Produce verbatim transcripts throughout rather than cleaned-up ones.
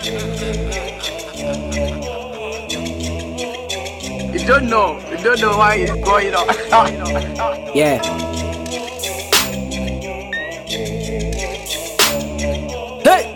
You don't know. You don't know why it's going on. Yeah. Hey.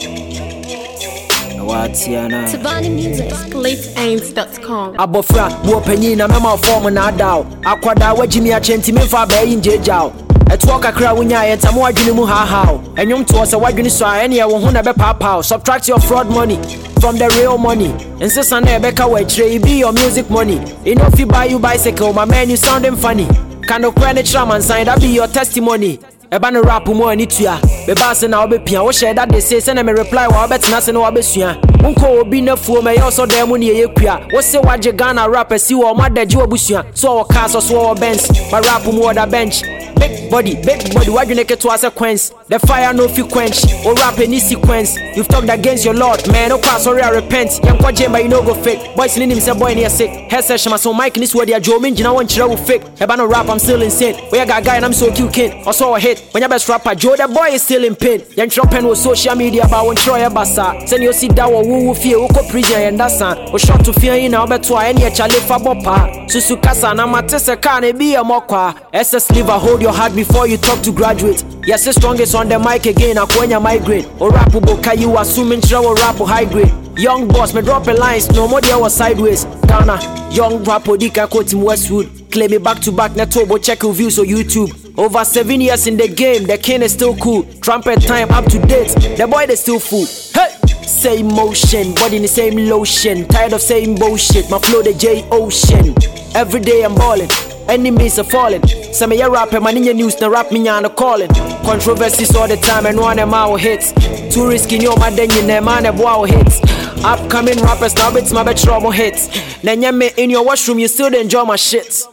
What's your name? Tabani Music. Split Ains dot com. Abofra, wo penyi na mema form na daw. Akwada wa Jimmy Achenti me fa ba yin jejaw. Eto kakra wonya ye tamo adwene mu ha ha. Enwom to se wadwene so a ene ye wo ho na be papa. Subtract your fraud money from the real money. Insist on Ebeka we trade be your music money. You know if you buy you bicycle, my man, you sounding funny. Kind of credit tram and sign that be your testimony. Eba no rap mo ani tua. Be bass na obepia. Wo share that they say send me reply wa obetina se no obesua. Unko obi na fuo me yo so dem ne ye kua. Wo se waje Ghana rapper si wo ma daji obusua. So wo cars so wo bench. My rap mo other bench. Big body, big body, why you make it to a sequence? The fire no fi quench, or rap any sequence. You've talked against your Lord, man, no cross, sorry, I repent. Young kwa jemba, you no go fake. Boys in him say boy near sick. Hair session, so Mike in this word, ya Joe Minjin, I want you to fake. Eba no rap, I'm still insane. We got a guy and I'm so cute kid. I saw a hit, when your best rapper, Joe, the boy is still in pain. Young Tropen was social media, but one Troy Bassa. Send you see that woo woo fear, who co prison and that's an. Or shot to fear in our better, any a chale for bopa. Susukasa, Namatesa can't be a mokwa. S S liver, hold your heart before you talk to graduate. Yes, the strongest on the mic again. Akwenya migrate. Or rap boka you assuming trouble rap high grade. Young boss me drop a lines. No more there was sideways. Ghana young rap Dika quote him Westwood. Claim me back to back. Netobo check reviews on YouTube. Over seven years in the game, the king is still cool. Trumpet time up to date. The boy they still fool. Hey. Same motion, body in the same lotion. Tired of saying bullshit. My flow the J Ocean. Every day I'm balling. Enemies are falling. Some of your rapper, man in your news, na rap me on the calling. Controversies all the time and one of my hits. Too risky, no man, then you never man, wow hits. Upcoming rappers, now it's my best trouble hits. Then you me in your washroom, you still enjoy my shits.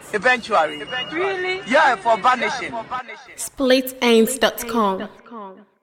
Eventually. Really? Yeah, for vanishing. Split Ains dot com.